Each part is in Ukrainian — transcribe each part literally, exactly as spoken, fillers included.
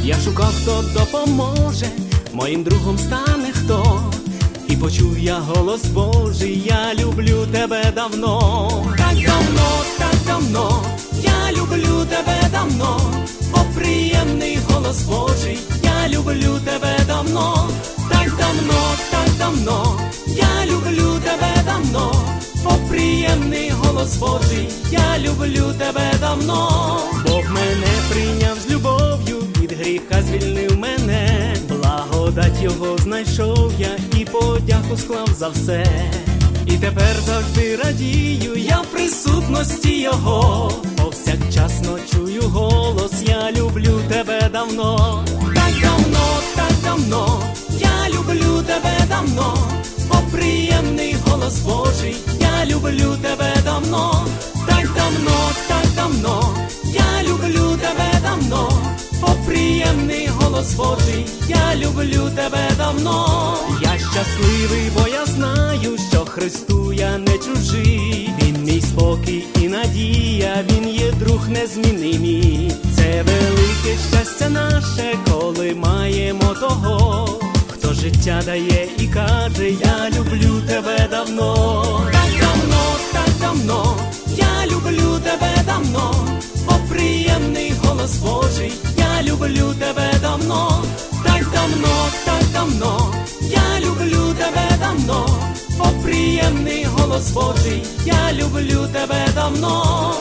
Я шукав, хто допоможе, моїм другом стане хто. І почув я голос Божий, я люблю тебе давно. Так давно, так давно, я люблю тебе давно. О, приємний голос Божий, я люблю тебе давно. Так давно, так давно, я люблю тебе давно. О, приємний голос Божий, я люблю тебе давно. Бог мене прийняв з любов'ю, від гріха звільнив мене. Благодать його знайшов я і подяку склав за все. І тепер завжди радію я в присутності його. Повсякчасно чую голос, я люблю тебе давно. Так давно, так давно, я люблю тебе давно. О, приємний голос Божий, я люблю тебе давно. Так давно, так давно, я люблю тебе давно. О, приємний голос Божий, я люблю тебе давно. Я щасливий, бо я знаю, що Христу я не чужий. Він мій спокій і надія, він є друг незмінний. Це велике щастя наше, коли маємо того, хто життя дає і каже, я люблю тебе давно. Так давно, так давно, я люблю тебе давно. О, приємний голос Божий, я люблю тебе давно. Так давно, так давно, я люблю тебе давно. О, приємний голос Божий, я люблю тебе давно.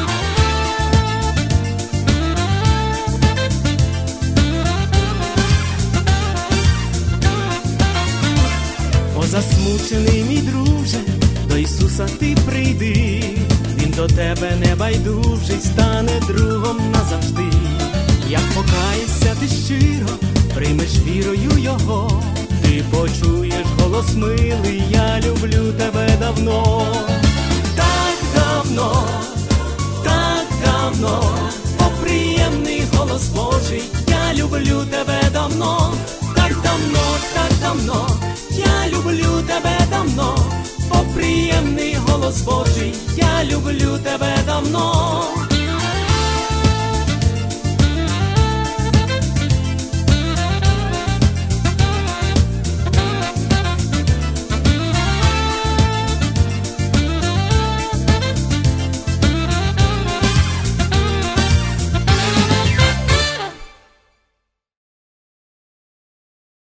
О, засмучений мій друже, до Ісуса ти прийди. Він до тебе не байдужий, стане другом назавжди. Як покаєшся ти щиро, приймеш вірою його, ти почуєш голос милий, я люблю тебе давно. Так давно, так давно, о, приємний голос Божий, я люблю тебе давно. Так давно, так давно, я люблю тебе давно. О, приємний голос Божий, я люблю тебе давно.